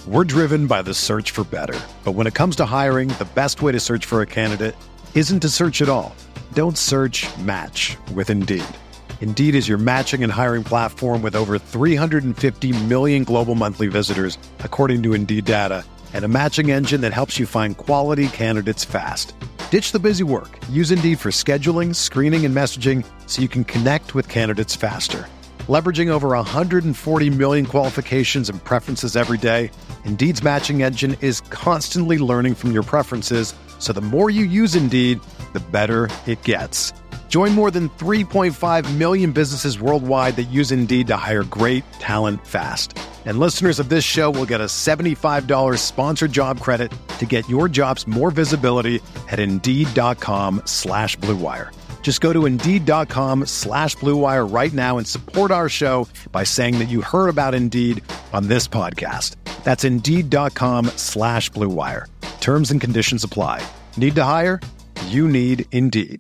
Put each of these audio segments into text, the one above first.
We're driven by the search for better. But when it comes to hiring, the best way to search for a candidate isn't to search at all. Don't search, match with Indeed. Indeed is your matching and hiring platform with over 350 million global monthly visitors, according to Indeed data, and a matching engine that helps you find quality candidates fast. Ditch the busy work. Use Indeed for scheduling, screening, and messaging so you can connect with candidates faster. Leveraging over 140 million qualifications and preferences every day, Indeed's matching engine is constantly learning from your preferences, so the more you use Indeed, the better it gets. Join more than 3.5 million businesses worldwide that use Indeed to hire great talent fast. And listeners of this show will get a $75 sponsored job credit to get your jobs more visibility at Indeed.com/Blue Wire. Just go to Indeed.com/Blue Wire right now and support our show by saying that you heard about Indeed on this podcast. That's Indeed.com/Blue Wire. Terms and conditions apply. Need to hire? You need Indeed.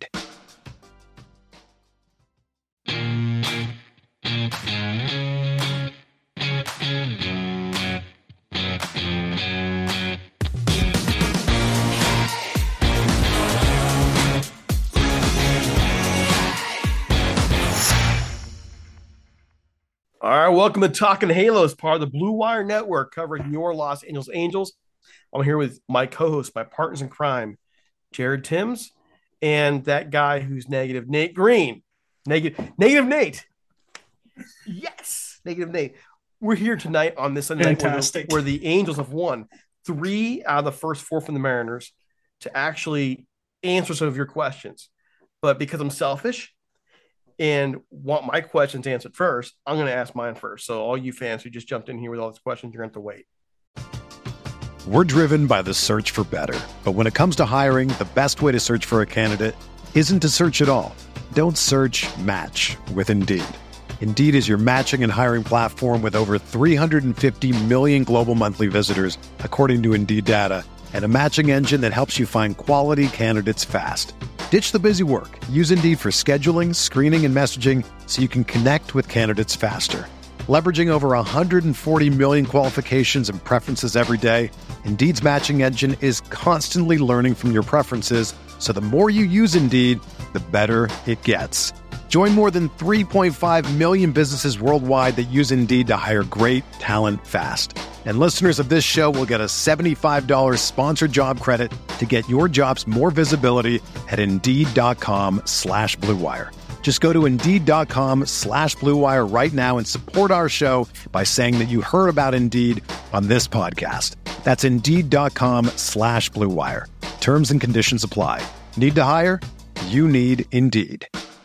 All right, welcome to Talking Halos, part of the Blue Wire Network, covering your Los Angeles Angels. I'm here with my co-host, my partners in crime, Jared Timms, and that guy who's negative, Nate Green. Negative Nate. Yes, negative Nate. We're here tonight on this Sunday night where the Angels have won 3 out of the first 4 from the Mariners to actually answer some of your questions. But because I'm selfish and want my questions answered first, I'm going to ask mine first. So all you fans who just jumped in here with all these questions, you're going to have to wait. We're driven by the search for better. But when it comes to hiring, the best way to search for a candidate isn't to search at all. Don't search, match with Indeed. Indeed is your matching and hiring platform with over 350 million global monthly visitors, according to Indeed data, and a matching engine that helps you find quality candidates fast. Ditch the busy work. Use Indeed for scheduling, screening, and messaging so you can connect with candidates faster. Leveraging over 140 million qualifications and preferences every day, Indeed's matching engine is constantly learning from your preferences, so the more you use Indeed, the better it gets. Join more than 3.5 million businesses worldwide that use Indeed to hire great talent fast. And listeners of this show will get a $75 sponsored job credit to get your jobs more visibility at Indeed.com/Blue Wire. Just go to Indeed.com/Blue Wire right now and support our show by saying that you heard about Indeed on this podcast. That's Indeed.com/Blue Wire. Terms and conditions apply. Need to hire? You need Indeed.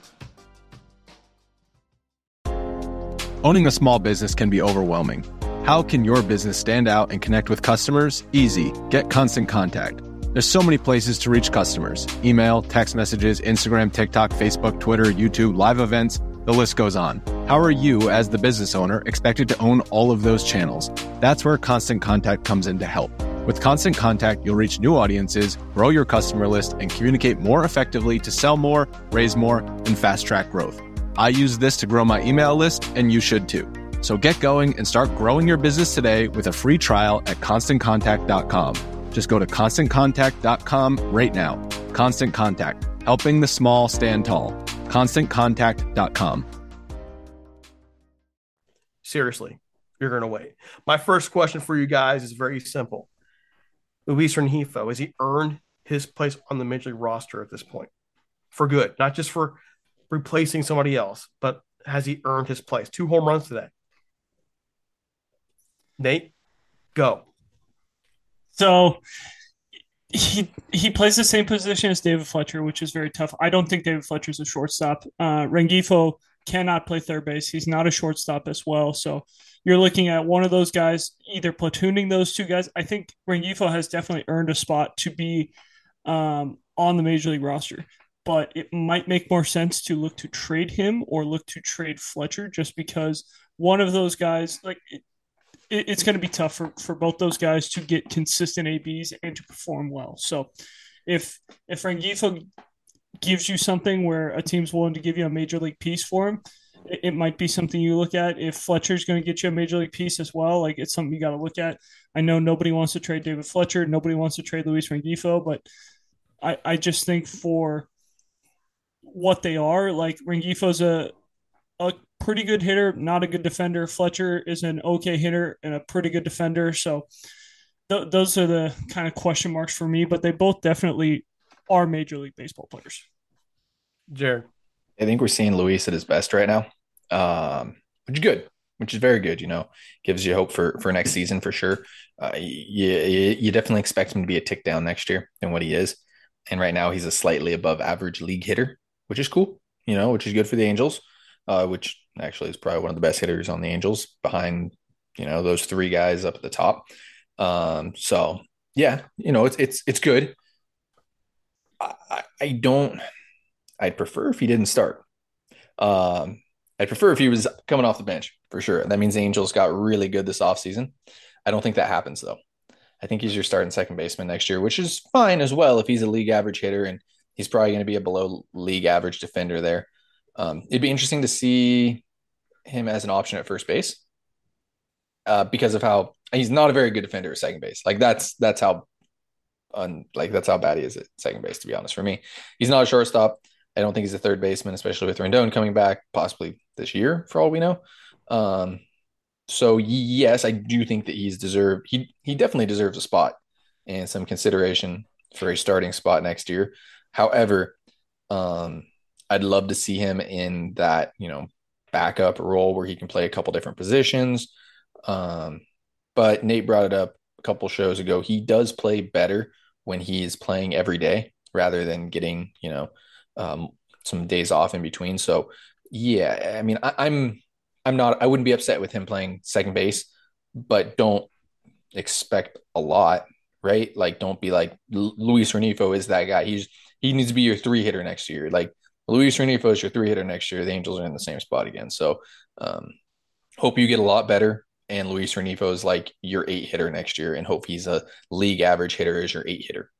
Owning a small business can be overwhelming. How can your business stand out and connect with customers? Easy. Get Constant Contact. There's so many places to reach customers. Email, text messages, Instagram, TikTok, Facebook, Twitter, YouTube, live events, the list goes on. How are you, as the business owner, expected to own all of those channels? That's where Constant Contact comes in to help. With Constant Contact, you'll reach new audiences, grow your customer list, and communicate more effectively to sell more, raise more, and fast-track growth. I use this to grow my email list, and you should too. So get going and start growing your business today with a free trial at ConstantContact.com. Just go to ConstantContact.com right now. Constant Contact, helping the small stand tall. ConstantContact.com. Seriously, you're going to wait. My first question for you guys is very simple. Luis Rengifo, has he earned his place on the Major League roster at this point? For good, not just for replacing somebody else, but has he earned his place? 2 home runs today. Nate, go. So he plays the same position as David Fletcher, which is very tough. I don't think David Fletcher's a shortstop. Rengifo cannot play third base. He's not a shortstop as well. So you're looking at one of those guys either platooning those 2 guys. I think Rengifo has definitely earned a spot to be on the Major League roster. But it might make more sense to look to trade him or look to trade Fletcher, just because one of those guys, like it's going to be tough for both those guys to get consistent ABs and to perform well. So if Rengifo gives you something where a team's willing to give you a major league piece for him, it might be something you look at. If Fletcher's going to get you a major league piece as well, like it's something you got to look at. I know nobody wants to trade David Fletcher, nobody wants to trade Luis Rengifo, but I just think for what they are, like Rengifo's a pretty good hitter, not a good defender. Fletcher is an okay hitter and a pretty good defender. So those are the kind of question marks for me, but they both definitely are Major League Baseball players. Jared. I think we're seeing Luis at his best right now, which is good, which is very good. Gives you hope for next season for sure. You definitely expect him to be a tick down next year than what he is, and right now he's a slightly above average league hitter, which is cool. Which is good for the Angels, which actually is probably one of the best hitters on the Angels behind those three guys up at the top. So yeah, it's good. I don't. I'd prefer if he didn't start. I'd prefer if he was coming off the bench for sure. That means the Angels got really good this offseason. I don't think that happens though. I think he's your starting second baseman next year, which is fine as well if he's a league average hitter, and he's probably going to be a below league average defender there. It'd be interesting to see him as an option at first base because of how he's not a very good defender at second base. Like that's how bad he is at second base, to be honest. For me, he's not a shortstop. I don't think he's a third baseman, especially with Rendon coming back possibly this year, for all we know. So yes, I do think that he's deserved. He definitely deserves a spot and some consideration for a starting spot next year. However, I'd love to see him in that backup role where he can play a couple different positions. But Nate brought it up a couple shows ago. He does play better when he is playing every day rather than getting some days off in between. So yeah, I mean, I wouldn't be upset with him playing second base, but don't expect a lot, right? Like, don't be like Luis Rengifo is that guy. He needs to be your three hitter next year. Like Luis Rengifo is your three hitter next year. The Angels are in the same spot again. So hope you get a lot better. And Luis Rengifo is like your 8 hitter next year, and hope he's a league average hitter as your 8 hitter.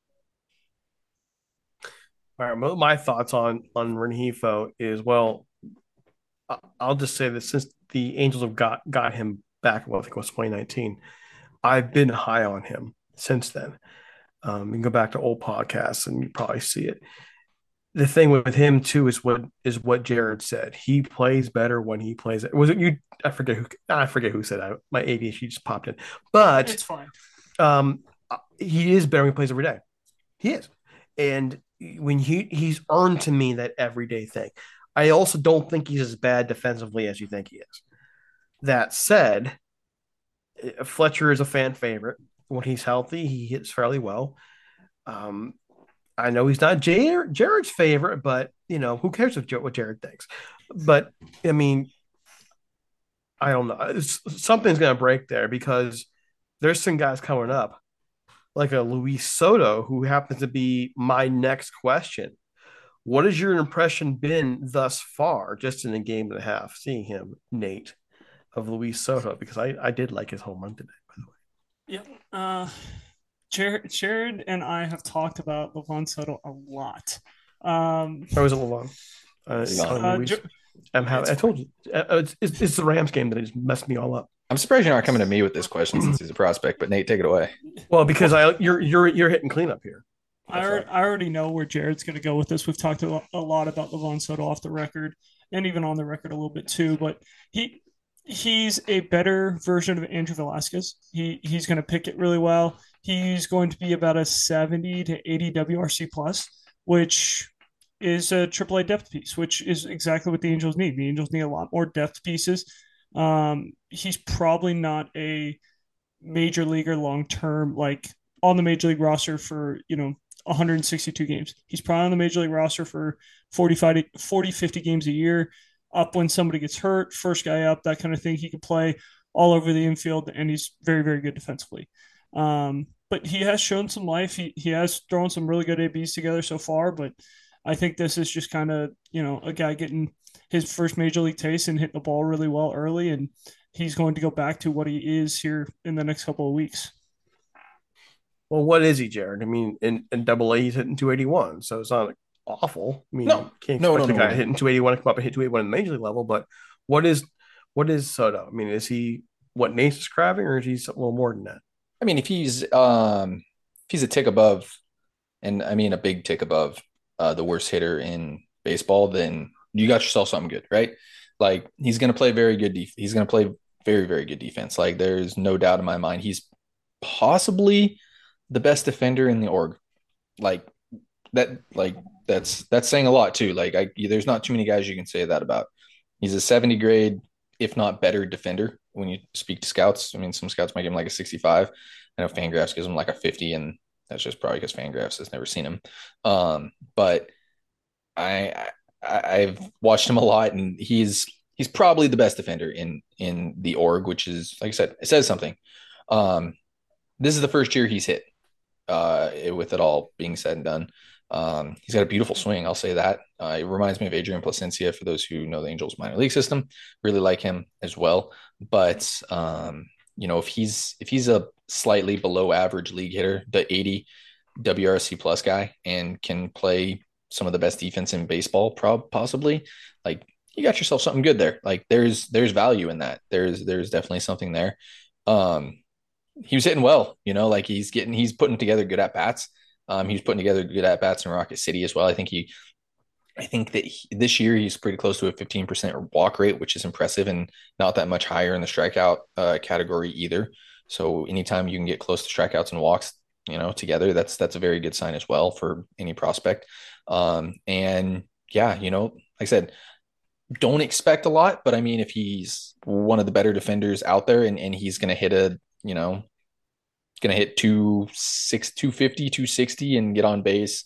All right, my thoughts on Rengifo is, well, I'll just say that since the Angels have got him back, well, I think it was 2019, I've been high on him since then. You can go back to old podcasts and you probably see it. The thing with him too is what Jared said. He plays better when he plays. Was it you? I forget who said that. My ADHD just popped in, but it's fine. He is better when he plays every day. He is, and when he's earned to me that everyday thing. I also don't think he's as bad defensively as you think he is. That said, Fletcher is a fan favorite. When he's healthy, he hits fairly well. I know he's not Jared's favorite, but who cares what Jared thinks? But I mean, I don't know. Something's going to break there because there's some guys coming up, like a Luis Soto, who happens to be my next question. What has your impression been thus far, just in a game and a half, seeing him, Nate, of Luis Soto? Because I did like his home run today, by the way. Yeah. Jared and I have talked about Livan Soto a lot. Or was it Livan? I told you, it's the Rams game that just messed me all up. I'm surprised you're not coming to me with this question since he's a prospect. But Nate, take it away. Well, because you're hitting cleanup here. I already know where Jared's going to go with this. We've talked a lot about Livan Soto off the record and even on the record a little bit too. But he's a better version of Andrew Velasquez. He's going to pick it really well. He's going to be about a 70 to 80 WRC plus, which is a AAA depth piece, which is exactly what the Angels need. The Angels need a lot more depth pieces. He's probably not a major leaguer long term, like on the major league roster for 162 games. He's probably on the major league roster for 40, 50 games a year, up when somebody gets hurt, first guy up, that kind of thing. He can play all over the infield, and he's very, very good defensively. But he has shown some life. He has thrown some really good ABs together so far, but I think this is just kind of, a guy getting his first major league taste and hitting the ball really well early, and he's going to go back to what he is here in the next couple of weeks. Well, what is he, Jared? I mean, in Double A, he's hitting 281, so it's not awful. I mean, No, you can't no, expect no, the no, guy no. hitting 281 to come up and hit 281 in the major league level. But what is Soto? I mean, is he what Nace is craving, or is he a little more than that? I mean, if he's a tick above, and I mean a big tick above the worst hitter in baseball, then you got yourself something good, right? Like he's going to play very good. He's going to play very, very good defense. Like there's no doubt in my mind. He's possibly the best defender in the org. Like like that's saying a lot too. Like there's not too many guys you can say that about. He's a 70 grade, if not better defender when you speak to scouts. I mean, some scouts might give him like a 65. I know Fangraphs gives him like a 50, and that's just probably because Fangraphs has never seen him. But I've watched him a lot, and he's probably the best defender in the org, which is, like I said, it says something. This is the first year he's hit. With it all being said and done, he's got a beautiful swing. I'll say that. It reminds me of Adrian Placencia for those who know the Angels minor league system. Really like him as well. But if he's a slightly below average league hitter, the 80 WRC plus guy, and can play some of the best defense in baseball, possibly, like you got yourself something good there. Like there's value in that. There's definitely something there. He was hitting well, like he's putting together good at bats. He was putting together good at bats in Rocket City as well. I think that this year he's pretty close to a 15% walk rate, which is impressive, and not that much higher in the strikeout category either. So anytime you can get close to strikeouts and walks, together, that's a very good sign as well for any prospect. And yeah, like I said, don't expect a lot, but I mean, if he's one of the better defenders out there, and he's going to hit going to hit 250, 260 and get on base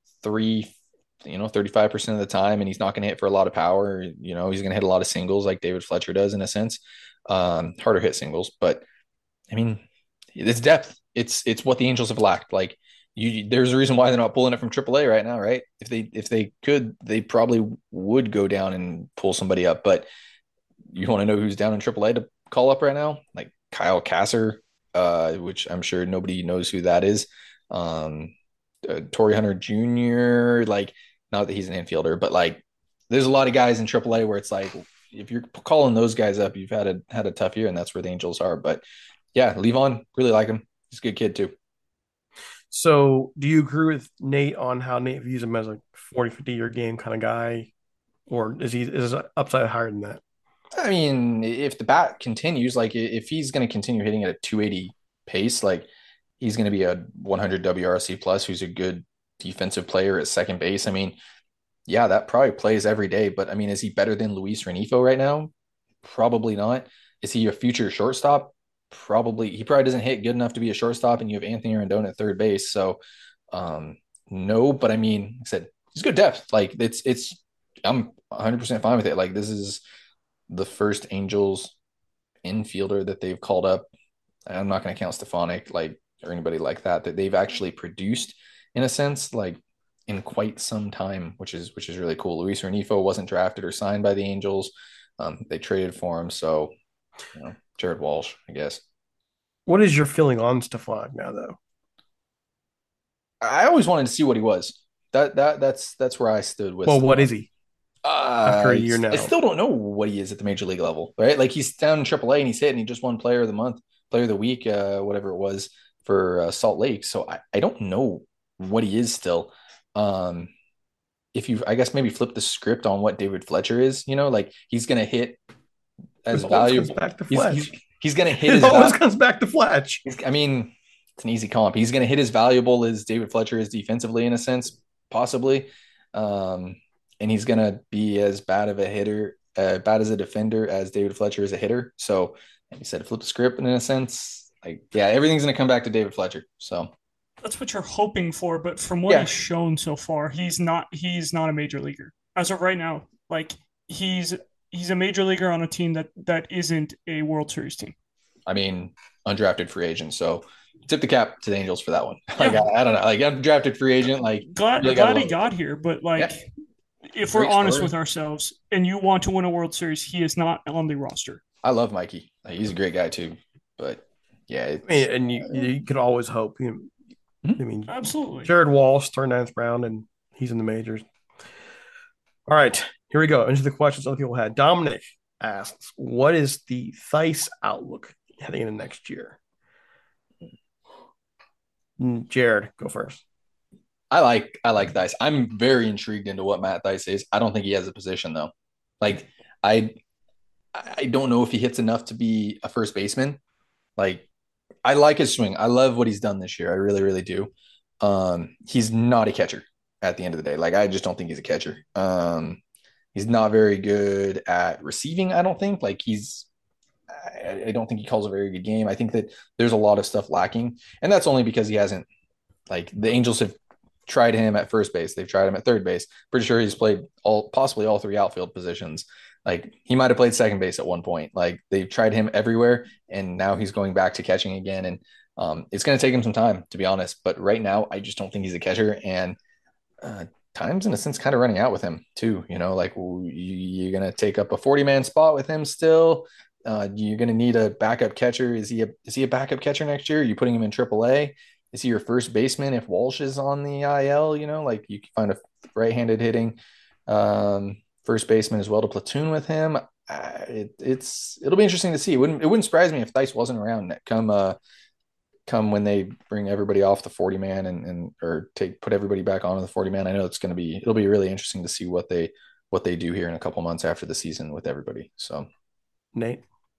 35% of the time, and he's not going to hit for a lot of power. He's going to hit a lot of singles like David Fletcher does in a sense. Harder hit singles, but I mean, it's depth. It's what the Angels have lacked. Like there's a reason why they're not pulling it from AAA right now, right? If they could, they probably would go down and pull somebody up. But you want to know who's down in AAA to call up right now? Like Kyle Kasser, which I'm sure nobody knows who that is. Torrey Hunter Jr., like, not that he's an infielder, but like there's a lot of guys in AAA where it's like, if you're calling those guys up, you've had a tough year, and that's where the Angels are. But yeah, Levon, really like him. He's a good kid too. So, do you agree with Nate on how Nate views him as a 40, 50-year game kind of guy, or is his upside higher than that? I mean, if the bat continues, like if he's going to continue hitting at a 280 pace, like he's going to be a 100 WRC plus, who's a good defensive player at second base. I mean, yeah, that probably plays every day, but I mean, is he better than Luis Renifo right now? Probably not. Is he a future shortstop? Probably. He probably doesn't hit good enough to be a shortstop, and you have Anthony Rendon at third base. So, no, but I mean, like I said, he's good depth. Like I'm 100% fine with it. Like this is the first Angels infielder that they've called up. I'm not going to count Stefanik, like, or anybody like that they've actually produced in a sense, like in quite some time, which is really cool. Luis Renifo wasn't drafted or signed by the Angels. They traded for him. So, Jared Walsh, I guess. What is your feeling on Stefanik now, though? I always wanted to see what he was. That's where I stood with. Well, what is he after a year now? I still don't know what he is at the major league level, right? Like he's down in AAA and he's hitting. He just won Player of the Month, Player of the Week, whatever it was for Salt Lake. So I don't know what he is still. If you, I guess, maybe flip the script on what David Fletcher is, like he's going to hit as valuable. Back to Fletch. He's going to hit. It always comes back to Fletch. I mean, it's an easy comp. He's going to hit as valuable as David Fletcher is defensively in a sense, possibly. And he's going to be as bad of a hitter, bad as a defender as David Fletcher is a hitter. So, like you said, flip the script in a sense. Like, yeah, everything's going to come back to David Fletcher. So that's what you're hoping for. But from what he's shown so far, he's not a major leaguer as of right now. Like he's a major leaguer on a team that isn't a World Series team. I mean, undrafted free agent. So tip the cap to the Angels for that one. Like, yeah. I don't know. Like undrafted free agent. Like glad he got here, but like if we're honest with ourselves, and you want to win a World Series, he is not on the roster. I love Mikey. Like, he's a great guy too. But yeah, and you could always hope. I mean, absolutely. Jared Walsh turned 9th round, and He's in the majors. All right, here we go. Into the questions other people had. Dominic asks, "What is the Theis outlook heading into next year?" Jared, go first. I like Theis. I'm very intrigued into what Matt Theis is. I don't think he has a position though. Like I I don't know if he hits enough to be a first baseman. Like I like his swing. I love what he's done this year. I really, really do. He's not a catcher at the end of the day. Like I just don't think he's a catcher. He's not very good at receiving, I don't think. I don't think he calls a very good game. I think that there's a lot of stuff lacking. And that's only because he hasn't like the Angels have tried him at first base. They've tried him at third base. Pretty sure he's played possibly all three outfield positions. Like he might have played second base at one point. Like they've tried him everywhere, and now he's going back to catching again. And it's going to take him some time, to be honest. But right now, I just don't think he's a catcher. And time's in a sense kind of running out with him too. Like you're going to take up a 40-man spot with him still. You're going to need a backup catcher. Is he a backup catcher next year? Are you putting him in AAA? Is he your first baseman if Walsh is on the IL? Like you can find a right-handed hitting first baseman as well to platoon with him. It'll be interesting to see. It wouldn't surprise me if Theis wasn't around come when they bring everybody off the 40-man and or put everybody back onto the 40-man. I know it'll be really interesting to see what they do here in a couple months after the season with everybody. So Nate.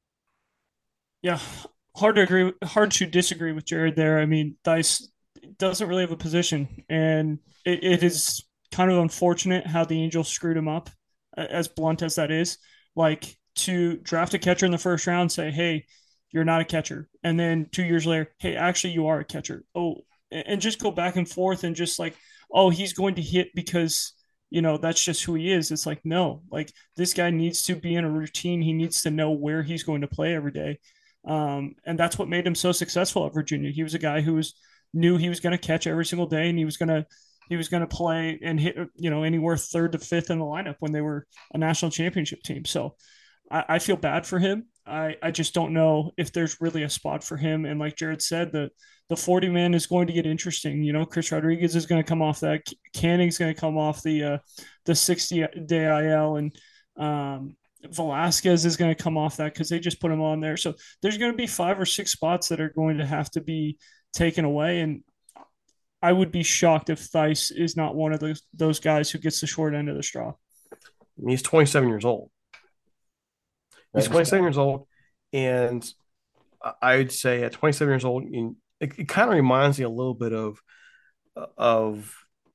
Yeah, hard to disagree with Jared there. I mean, Theis doesn't really have a position, and it is kind of unfortunate how the Angels screwed him up, as blunt as that is. Like to draft a catcher in the first round, say, hey, you're not a catcher. And then 2 years later, hey, actually, you are a catcher. Oh, and just go back and forth and just like, oh, he's going to hit because, that's just who he is. It's like, no, like this guy needs to be in a routine. He needs to know where he's going to play every day. And that's what made him so successful at Virginia. He was a guy who knew he was going to catch every single day, and he was going to play and hit, anywhere third to fifth in the lineup when they were a national championship team. So I feel bad for him. I just don't know if there's really a spot for him. And like Jared said, the 40-man is going to get interesting. Chris Rodriguez is going to come off that. Canning's going to come off the 60-day IL, and Velasquez is going to come off that because they just put him on there. So there's going to be 5 or 6 spots that are going to have to be taken away. And I would be shocked if Theis is not one of those guys who gets the short end of the straw. He's 27 years old. He's 27 years old, and I would say at 27 years old, it kind of reminds me a little bit of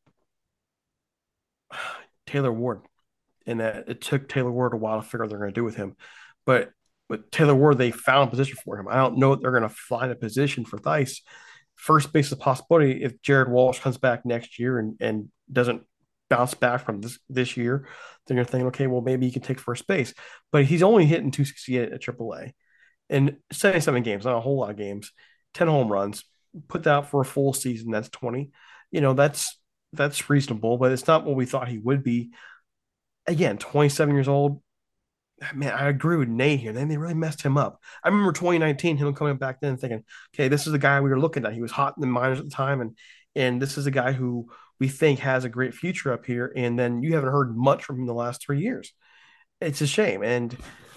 Taylor Ward, in that it took Taylor Ward a while to figure out what they're going to do with him. But with Taylor Ward, they found a position for him. I don't know if they're going to find a position for Theis. First base is a possibility if Jared Walsh comes back next year and doesn't bounce back from this year, then you're thinking, okay, well, maybe he can take first base. But he's only hitting 268 at AAA in 77 games, not a whole lot of games, 10 home runs. Put that for a full season, that's 20. That's reasonable, but it's not what we thought he would be. Again, 27 years old. Man, I agree with Nate here. Then they really messed him up. I remember 2019, him coming back then thinking, okay, this is the guy we were looking at. He was hot in the minors at the time, and this is a guy who we think has a great future up here. And then you haven't heard much from him the last 3 years. It's a shame, and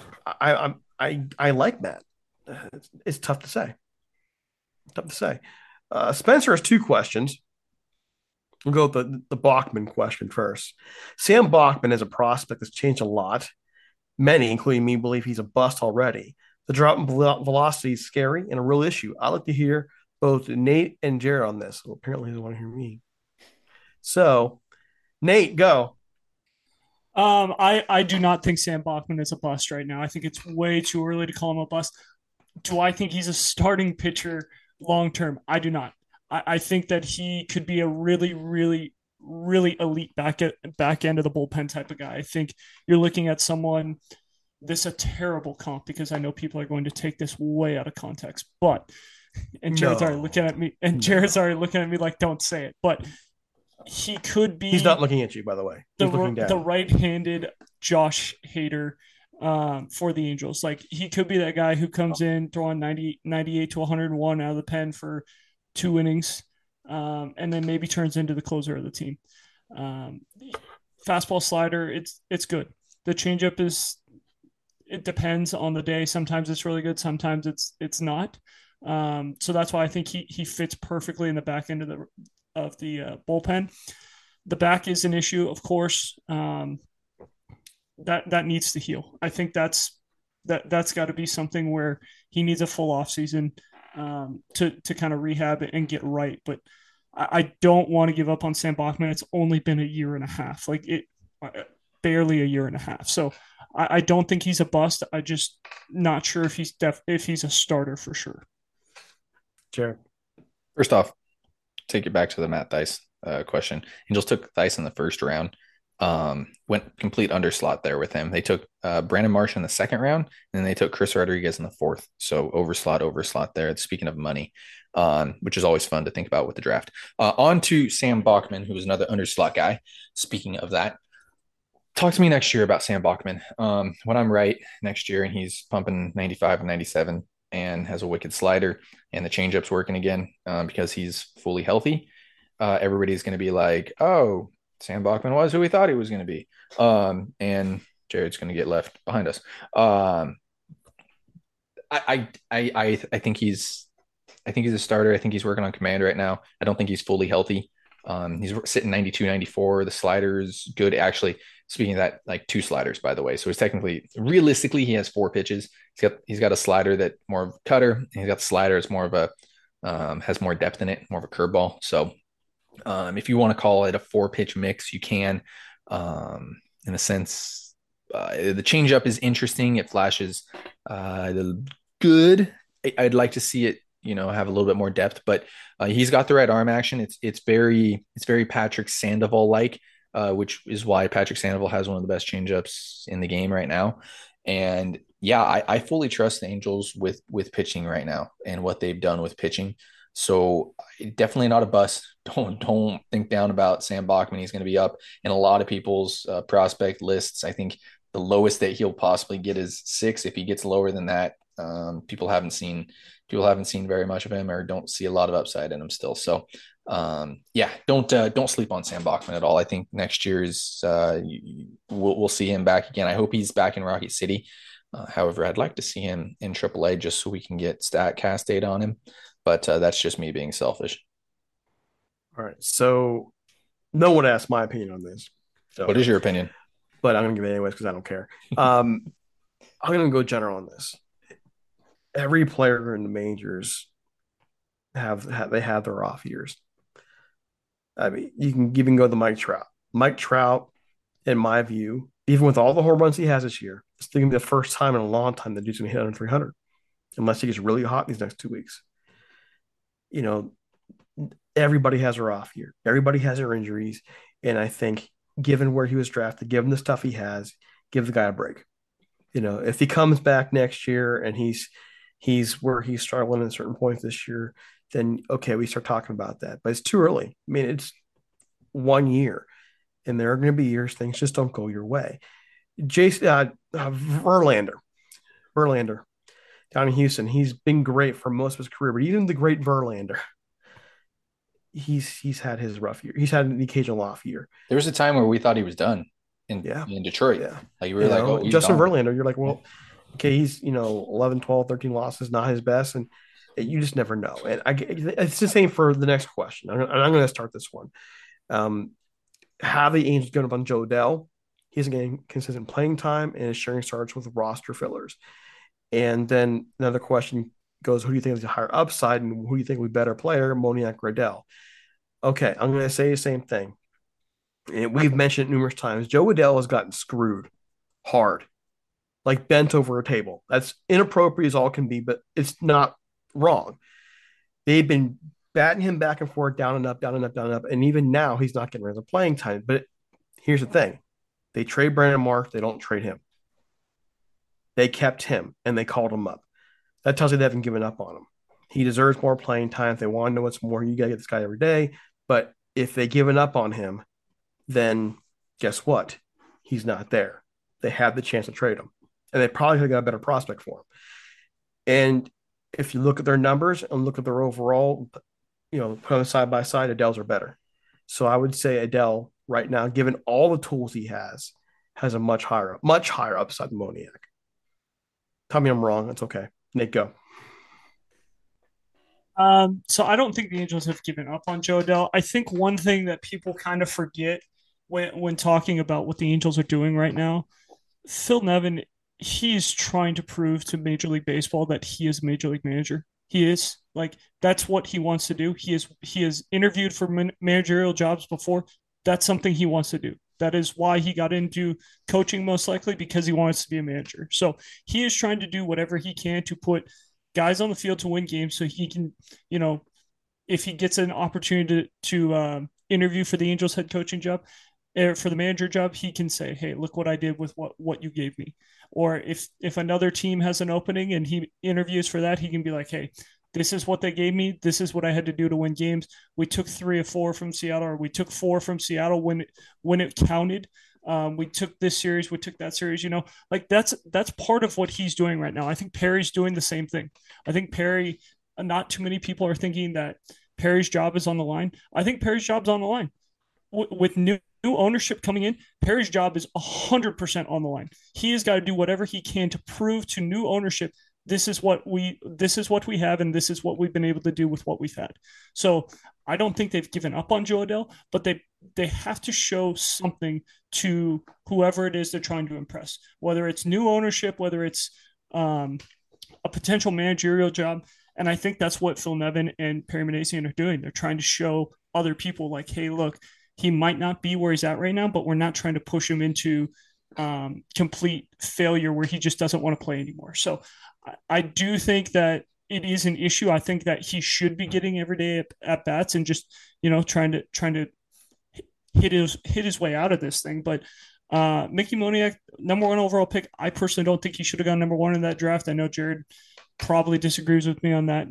I like Matt. It's tough to say. Tough to say. Spencer has 2 questions. We'll go with the Bachman question first. Sam Bachman is a prospect that's changed a lot. Many, including me, believe he's a bust already. The drop in velocity is scary and a real issue. I'd like to hear both Nate and Jared on this. Well, apparently, he doesn't want to hear me. So, Nate, go. I do not think Sam Bachman is a bust right now. I think it's way too early to call him a bust. Do I think he's a starting pitcher long term? I do not. I think that he could be a really, really, really elite back end of the bullpen type of guy. I think you're looking at someone. This is a terrible comp because I know people are going to take this way out of context. But Jared's already looking at me, already looking at me like, don't say it. But he could be. He's not looking at you, by the way. He's looking down. The right-handed Josh Hader for the Angels. Like he could be that guy who comes in throwing 98 to 101 out of the pen for 2 innings, and then maybe turns into the closer of the team. Um, Fastball, slider, it's good. The changeup it depends on the day. Sometimes it's really good, sometimes it's not. So that's why I think he fits perfectly in the back end of the bullpen. The back is an issue, of course. That needs to heal. I think that's got to be something where he needs a full off season to kind of rehab it and get right. But I don't want to give up on Sam Bachman. It's only been a year and a half, barely a year and a half. So I don't think he's a bust. I just not sure if he's a starter for sure. Jared. First off, take it back to the Matt Thaiss question. Angels took Thaiss in the first round. Went complete underslot there with him. They took Brandon Marsh in the second round, and then they took Chris Rodriguez in the fourth. So overslot there. Speaking of money, which is always fun to think about with the draft. On to Sam Bachman, who was another underslot guy. Speaking of that, talk to me next year about Sam Bachman. When I'm right next year and he's pumping 95 and 97 and has a wicked slider and the changeup's working again because he's fully healthy, everybody's going to be like, oh, Sam Bachman was who we thought he was going to be. And Jared's going to get left behind us. I think he's a starter. I think he's working on command right now. I don't think he's fully healthy. He's sitting 92, 94. The slider is good. Actually, speaking of that, like 2 sliders, by the way. So realistically, he has 4 pitches. He's got a slider that more of a cutter, and he's got the slider. It's more of a, has more depth in it, more of a curveball. So if you want to call it a 4-pitch mix, you can. In a sense, the changeup is interesting. It flashes good. I'd like to see it, have a little bit more depth, but he's got the right arm action. It's very Patrick Sandoval like, which is why Patrick Sandoval has one of the best changeups in the game right now. And yeah, I fully trust the Angels with pitching right now and what they've done with pitching. So definitely not a bust. Don't think down about Sam Bachman. He's going to be up in a lot of people's prospect lists. I think the lowest that he'll possibly get is 6. If he gets lower than that, people haven't seen very much of him or don't see a lot of upside in him still. So yeah, don't sleep on Sam Bachman at all. I think next year is we'll see him back again. I hope he's back in Rocky City. However, I'd like to see him in AAA just so we can get StatCast data on him. But that's just me being selfish. All right. So no one asked my opinion on this. So, what is your opinion? But I'm going to give it anyways because I don't care. I'm going to go general on this. Every player in the majors have their off years. I mean, you can even go to Mike Trout. Mike Trout, in my view, even with all the home runs he has this year, it's going to be the first time in a long time that dude's going to hit under 300, unless he gets really hot in these next 2 weeks. Everybody has their off year. Everybody has their injuries. And I think given where he was drafted, given the stuff he has, give the guy a break. If he comes back next year and he's where he's struggling at certain points this year, then okay, we start talking about that. But it's too early. I mean, it's 1 year. And there are going to be years things just don't go your way. Verlander down in Houston, he's been great for most of his career, but even the great Verlander, he's had his rough year. He's had an occasional off year. There was a time where we thought he was done in Detroit. Yeah. Like we were like, oh, Justin Verlander, you're like, well, okay, he's 11, 12, 13 losses, not his best, and you just never know. And it's the same for the next question. I'm going to start this one. Have the Angels given up on Joe Adell? He's getting consistent playing time and is sharing starts with roster fillers. And then another question goes, who do you think is a higher upside and who do you think will be a better player, Moniak or Adell? Okay, I'm going to say the same thing. And we've mentioned it numerous times. Joe Adell has gotten screwed hard, like bent over a table. That's inappropriate as all can be, but it's not wrong. They've been batting him back and forth, down and up, down and up, down and up. And even now, he's not getting rid of playing time. But here's the thing. They trade Brandon Marsh. They don't trade him. They kept him, and they called him up. That tells you they haven't given up on him. He deserves more playing time. If they want to know what's more, you got to get this guy every day. But if they've given up on him, then guess what? He's not there. They had the chance to trade him. And they probably could have got a better prospect for him. And if you look at their numbers and look at their overall, put them side by side, Adell's are better. So I would say Adell right now, given all the tools he has a much higher upside than Moniak. Tell me I'm wrong. It's okay. Nate, go. So I don't think the Angels have given up on Joe Adell. I think one thing that people kind of forget when talking about what the Angels are doing right now, Phil Nevin, he's trying to prove to Major League Baseball that he is a Major League manager. He is like that's what he wants to do. He has interviewed for managerial jobs before. That's something he wants to do. That is why he got into coaching most likely because he wants to be a manager. So he is trying to do whatever he can to put guys on the field to win games so he can, you know, if he gets an opportunity to interview for the Angels head coaching job, for the manager job, he can say, "Hey, look what I did with what you gave me." Or if another team has an opening and he interviews for that, he can be like, "Hey, this is what they gave me. This is what I had to do to win games. We took 3 or 4 from Seattle, or we took 4 from Seattle when it counted. We took this series, we took that series. You know, like that's part of what he's doing right now. I think Perry's doing the same thing. I think Perry. Not too many people are thinking that Perry's job is on the line. I think Perry's job's on the line with new ownership coming in. Perry's job is 100% on the line. He has got to do whatever he can to prove to new ownership this is what we have, and this is what we've been able to do with what we've had. So I don't think they've given up on Joe Adell, but they have to show something to whoever it is they're trying to impress, whether it's new ownership, whether it's a potential managerial job. And I think that's what Phil Nevin and Perry Minasian are doing. They're trying to show other people like, hey, look, he might not be where he's at right now, but we're not trying to push him into complete failure where he just doesn't want to play anymore. So I do think that it is an issue. I think that he should be getting everyday at bats and just, you know, trying to hit his way out of this thing. But Mickey Moniak, #1 overall pick. I personally don't think he should have gone #1 in that draft. I know Jared probably disagrees with me on that.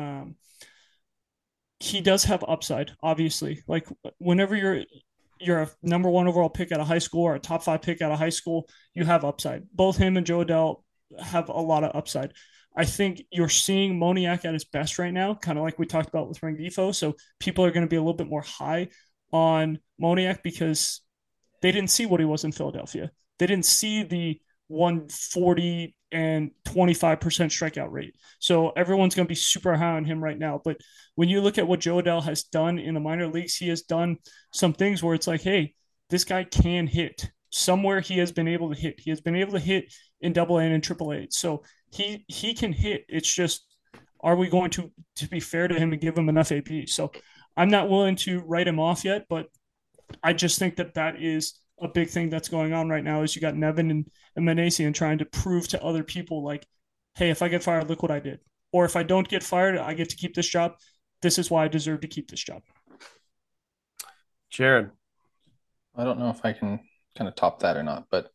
He does have upside, obviously. Like whenever you're a #1 overall pick out of high school or a top 5 pick out of high school, you have upside. Both him and Joe Adell have a lot of upside. I think you're seeing Moniak at his best right now, kind of like we talked about with Rengifo. So people are going to be a little bit more high on Moniak because they didn't see what he was in Philadelphia. They didn't see the 140 and 25% strikeout rate. So everyone's going to be super high on him right now. But when you look at what Joe Adell has done in the minor leagues, he has done some things where it's like, hey, this guy can hit. Somewhere he has been able to hit. He has been able to hit in Double A and in Triple A. So he can hit. It's just, are we going to be fair to him and give him enough AP? So I'm not willing to write him off yet, but I just think that is a big thing that's going on right now is you got Nevin and Minasian trying to prove to other people like, hey, if I get fired, look what I did. Or if I don't get fired, I get to keep this job. This is why I deserve to keep this job. Jared. I don't know if I can kind of top that or not, but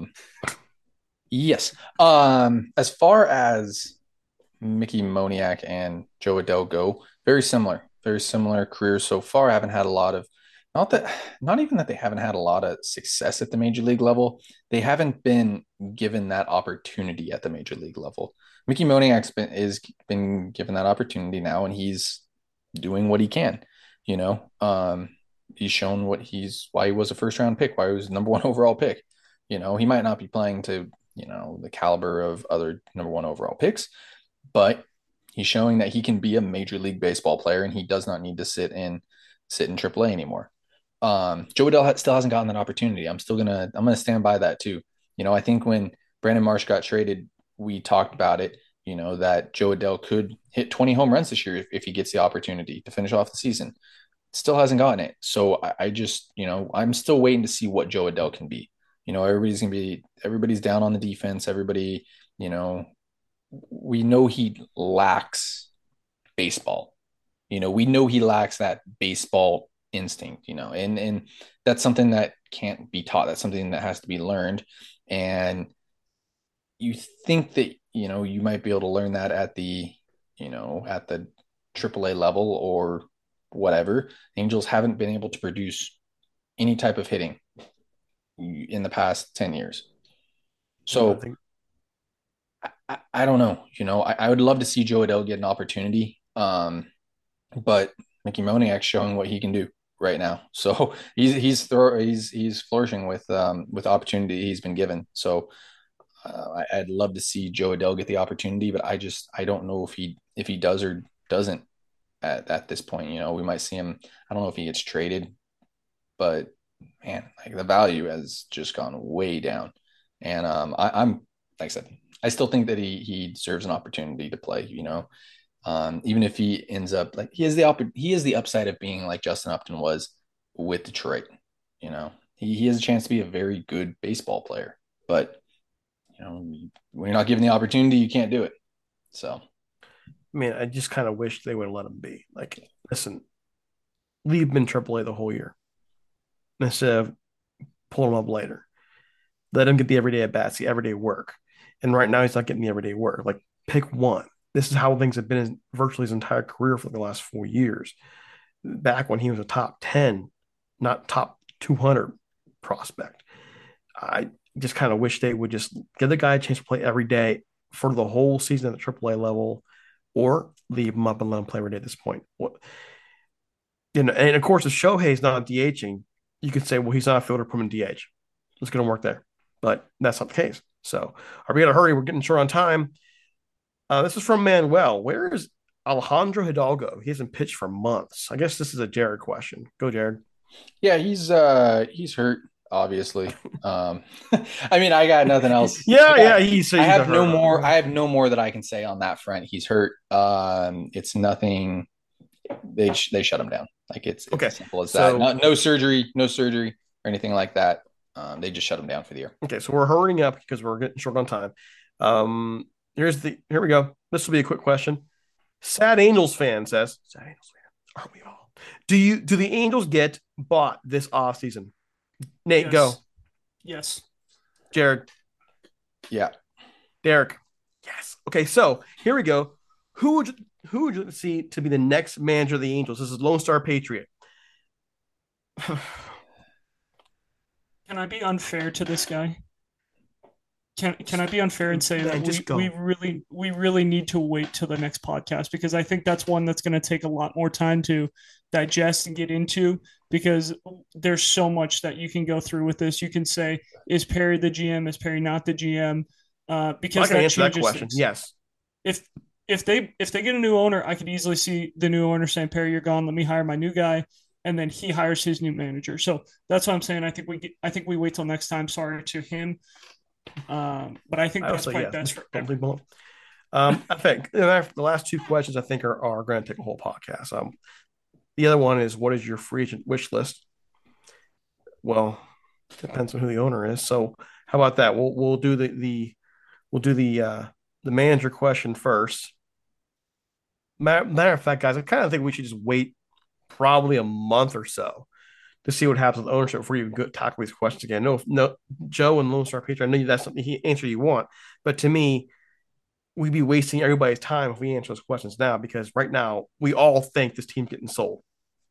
yes. As far as Mickey Moniak and Joe Adell go, very similar careers so far. I haven't had a lot of not even that they haven't had a lot of success at the major league level. They haven't been given that opportunity at the major league level. Mickey Moniak's been given that opportunity now, and he's doing what he can. You know, he's shown why he was a first round pick, why he was #1 overall pick. You know, he might not be playing to, you know, the caliber of other #1 overall picks, but he's showing that he can be a major league baseball player, and he does not need to sit in AAA anymore. Joe Adell still hasn't gotten that opportunity. I'm gonna stand by that too. You know, I think when Brandon Marsh got traded, we talked about it. You know, that Joe Adell could hit 20 home runs this year if he gets the opportunity to finish off the season. Still hasn't gotten it. So I just, you know, I'm still waiting to see what Joe Adell can be. You know, everybody's down on the defense. Everybody, you know, we know he lacks baseball. You know, we know he lacks that baseball instinct, you know, and that's something that can't be taught. That's something that has to be learned. And you think that, you know, you might be able to learn that at the, you know, at the AAA level or whatever. Angels haven't been able to produce any type of hitting in the past 10 years. So I don't know, you know, I would love to see Joe Adell get an opportunity. But Mickey Moniak showing what he can do right now. So he's flourishing with opportunity he's been given. So I'd love to see Joe Adell get the opportunity, but I don't know if he does or doesn't at this point. You know, we might see him. I don't know if he gets traded, but man, like the value has just gone way down. And I'm like I said, I still think that he deserves an opportunity to play. You know, even if he ends up like he has the upside of being like Justin Upton was with Detroit. You know, he has a chance to be a very good baseball player, but you know, when you're not given the opportunity, you can't do it. So, Man, I just kind of wish they would have let him be. Like, listen, leave him in AAA the whole year instead of pulling him up later. Let him get the everyday at bats, the everyday work. And right now, he's not getting the everyday work. Like, pick one. This is how things have been virtually his entire career for the last 4 years. Back when he was a top 10, not top 200 prospect. I just kind of wish they would just give the guy a chance to play every day for the whole season at the AAA level, or leave him up and let him play every day at this point. What, you know, and of course, if Shohei's not DHing, you could say, well, he's not a fielder, put him in DH. It's going to work there, but that's not the case. So, are we got to hurry? We're getting short on time. This is from Manuel. Where is Alejandro Hidalgo? He hasn't pitched for months. I guess this is a Jared question. Go, Jared. yeah, he's hurt, obviously. I mean, I got nothing else. Yeah. He's I have no hurt. more. I have no more that I can say on that front. He's hurt. It's nothing. They shut him down. Like it's Okay. as simple as So- that. No surgery or anything like that. They just shut him down for the year. Okay, so we're hurrying up because we're getting short on time. Here we go. This will be a quick question. Sad Angels fan says, Sad Angels fan, aren't we all? Do the Angels get bought this offseason? Nate, Yes. go. Yes. Jared, Yeah. Derek. Yes. Okay, so here we go. Who would you see to be the next manager of the Angels? This is Lone Star Patriot. Can I be unfair to this guy? Can I be unfair and say Man, that just go. we really need to wait till the next podcast, because I think that's one that's going to take a lot more time to digest and get into, because there's so much that you can go through with this. You can say, is Perry the GM? Is Perry not the GM? Because I can that answer that changes question. things. Yes. If they get a new owner, I could easily see the new owner saying, Perry, you're gone. Let me hire my new guy. And then he hires his new manager. So that's what I'm saying. I think we wait till next time. Sorry to him. But I think that's probably best for everyone. I think the last two questions I think are going to take a whole podcast. The other one is, what is your free agent wish list? Well, depends on who the owner is. So how about that? We'll do the manager question first. Matter of fact, guys, I kind of think we should just wait probably a month or so to see what happens with ownership before you go tackle these questions again. No, Joe and Lone Star Patriot, I know that's something answer you want, but to me, we'd be wasting everybody's time if we answer those questions now, because right now we all think this team's getting sold.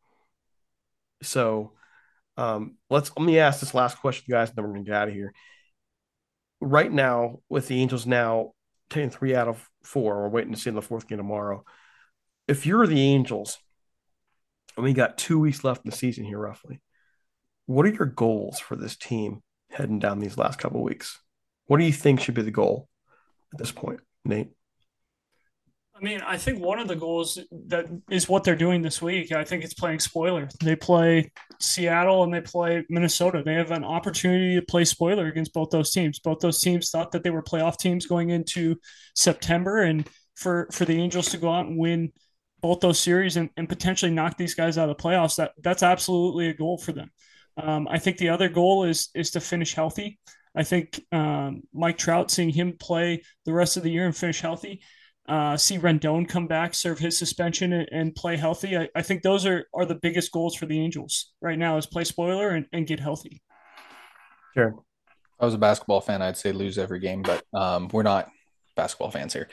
So let me ask this last question, guys, and then we're gonna get out of here. Right now, with the Angels now taking 3 out of 4, we're waiting to see in the fourth game tomorrow. If you're the Angels, and we got 2 weeks left in the season here, roughly, what are your goals for this team heading down these last couple of weeks? What do you think should be the goal at this point, Nate? I mean, I think one of the goals that is what they're doing this week. I think it's playing spoiler. They play Seattle and they play Minnesota. They have an opportunity to play spoiler against both those teams. Both those teams thought that they were playoff teams going into September, and for the Angels to go out and win both those series and potentially knock these guys out of the playoffs, that's absolutely a goal for them. I think the other goal is to finish healthy. I think Mike Trout, seeing him play the rest of the year and finish healthy, see Rendon come back, serve his suspension, and play healthy. I think those are the biggest goals for the Angels right now, is play spoiler and get healthy. Sure. If I was a basketball fan, I'd say lose every game, but we're not basketball fans here.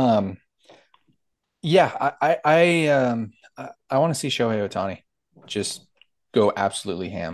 Yeah, I want to see Shohei Ohtani just go absolutely ham.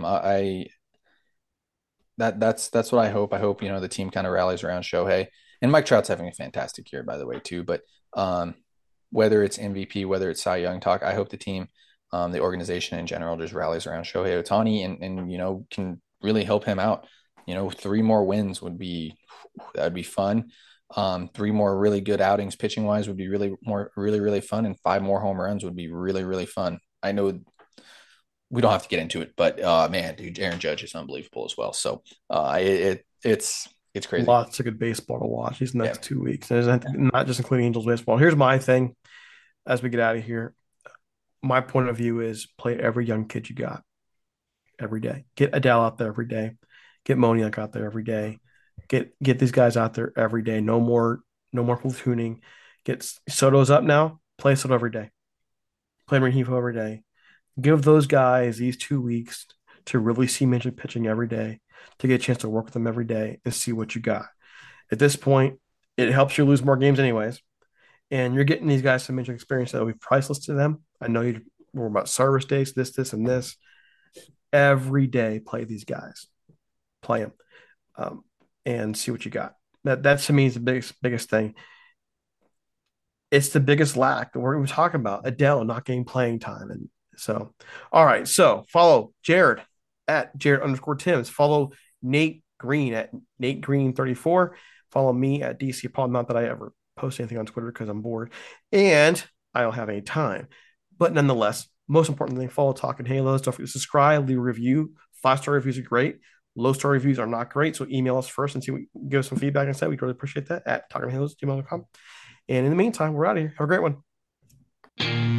That's what I hope. I hope, the team kind of rallies around Shohei, and Mike Trout's having a fantastic year, by the way, too. But whether it's MVP, whether it's Cy Young talk, I hope the team The organization in general just rallies around Shohei Ohtani and can really help him out. 3 more wins would be fun. 3 more really good outings pitching wise would be really fun, and 5 more home runs would be really fun. I know we don't have to get into it, but man, dude, Aaron Judge is unbelievable as well. So it's crazy. Lots of good baseball to watch these next 2 weeks, and not just including Angels baseball. Here's my thing as we get out of here. My point of view is play every young kid you got every day. Get Adele out there every day. Get Moniak out there every day. Get these guys out there every day. No more platooning. Get Soto's up now. Play Soto every day. Play Rengifo every day. Give those guys these 2 weeks to really see major pitching every day, to get a chance to work with them every day and see what you got. At this point, it helps you lose more games anyways. And you're getting these guys some major experience that will be priceless to them. I know you were about service days, this, and this. Every day, play these guys. Play them. And see what you got. That to me is the biggest thing. It's the biggest lack that we're going to talk about. Adele not getting playing time. And so, all right. So follow Jared at Jared_Tims. Follow Nate Green at Nate Green 34. Follow me at DC Paul. Not that I ever post anything on Twitter because I'm bored and I don't have any time. But nonetheless, most important thing, follow Talking Halos. Don't forget to subscribe, leave a review. 5-star reviews are great. Low-star reviews are not great. So email us first and give us some feedback and say we'd really appreciate that at talkinghalos@gmail.com. And in the meantime, we're out of here. Have a great one.